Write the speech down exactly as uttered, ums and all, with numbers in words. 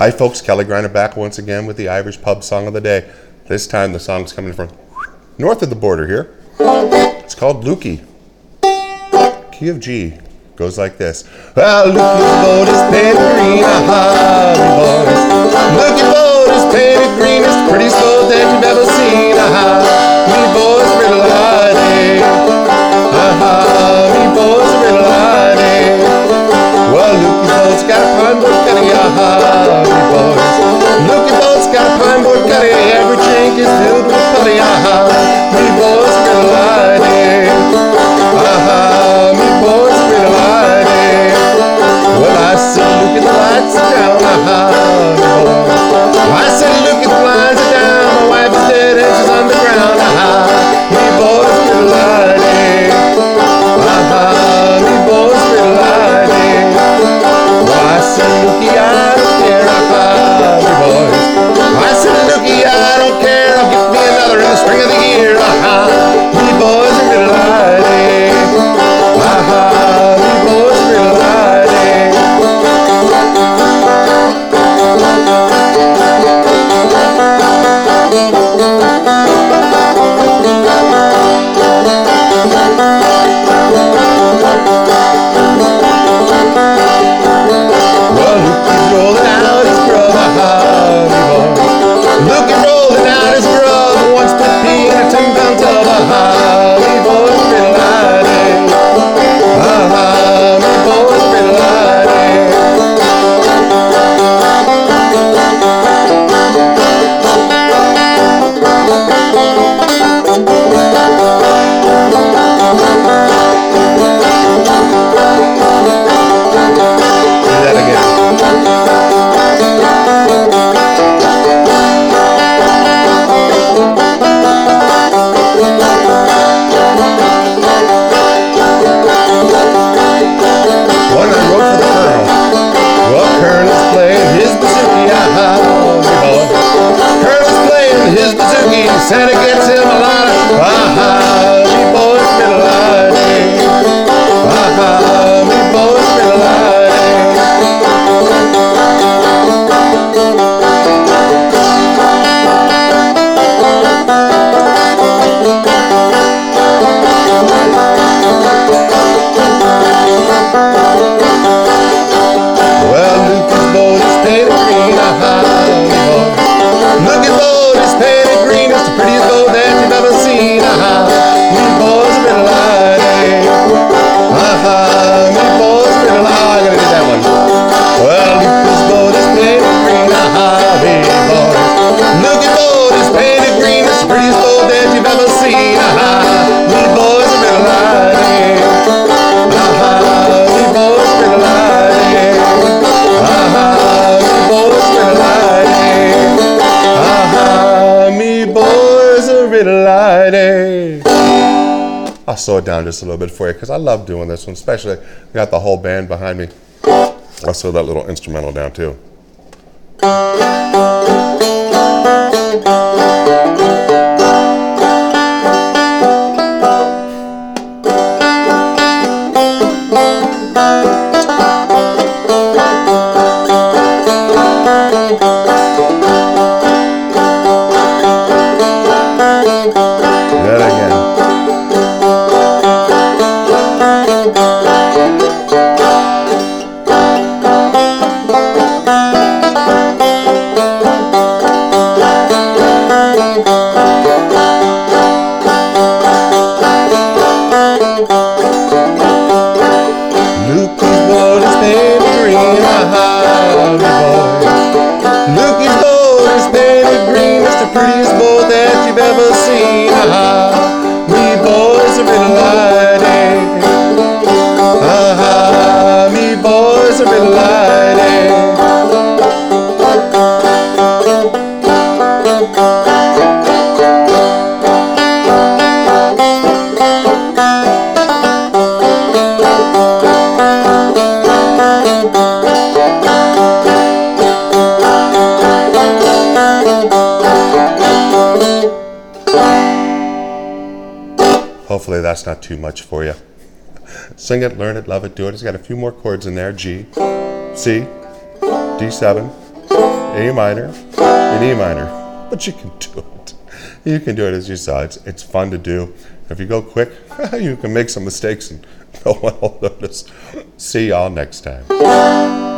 Hi folks, Kelly Griner back once again with the Irish Pub Song of the Day. This time the song's coming from north of the border here. It's called Lukey. Key of G. Goes like this. Well, Lukey's boat is painted green, aha, me boys. Lukey's boat is painted green, it's the prettiest boat that you've ever seen, aha. Me boys are real lighty, aha, me boys are real lighty. Well, Lukey's boat's got a pine board cutty, aha, me boys. Lukey's boat's got a pine board cutty, every drink is filled with putty, aha. Me boys are real lighty, aha, me boys are real lighty. Well, I said, look at the lights are down, aha, me boys. I said, look at the blinds are down, my wife is dead and she's on the ground, aha. Me boys are real lighty, aha, me boys are real lighty. Well, I said, looky, I don't care, aha, me boys. I said, looky, I don't care, I'll get me another in the spring of the year, aha. Me boys are real lighty, aha, me boys are real lighty. Well, Lukey's rolling out his grub, aha, me boys. Lukey's rolling out his grub, once put pea in a ten-pound tub, aha, me boys are real lighty, aha, me boys are real lighty. Do that again. One I wrote for the Colonel. Well, Colonel's playing his bazooki, aha, me boy. Colonel's playing his bazooki, Santa gets him a lot of, aha, me boys real lighty, aha, me boys real lighty. Well, Lukey's boat is painted green, aha, me boy. Lukey's boat is painted green, it's the prettiest boat that you've ever seen, aha. Me boys are real lighty, aha, me boys are real lighty. I gotta do that one. Well, Lukey's boat is painted green, aha, me boys. Lukey's boat is painted green, it's the prettiest boat that you've ever seen, aha. Me boys are real lighty, aha, me boys are real lighty, aha, me boys are real lighty, aha, me boys are real lighty. I'll slow it down just a little bit for you because I love doing this one, especially I got the whole band behind me. I'll slow that little instrumental down too. That again. Lukey's boat is painted green, aha, me boy. Lukey's boat is painted green, it's the prettiest boat that you've ever seen, aha. Me boys are real lighty, aha, me boys are real lighty. Hopefully that's not too much for you. Sing it, learn it, love it, do it. It's got a few more chords in there. G, C, D seven, A minor, and E minor. But you can do it. You can do it as you saw. It's, it's fun to do. If you go quick, you can make some mistakes and no one will notice. See y'all next time.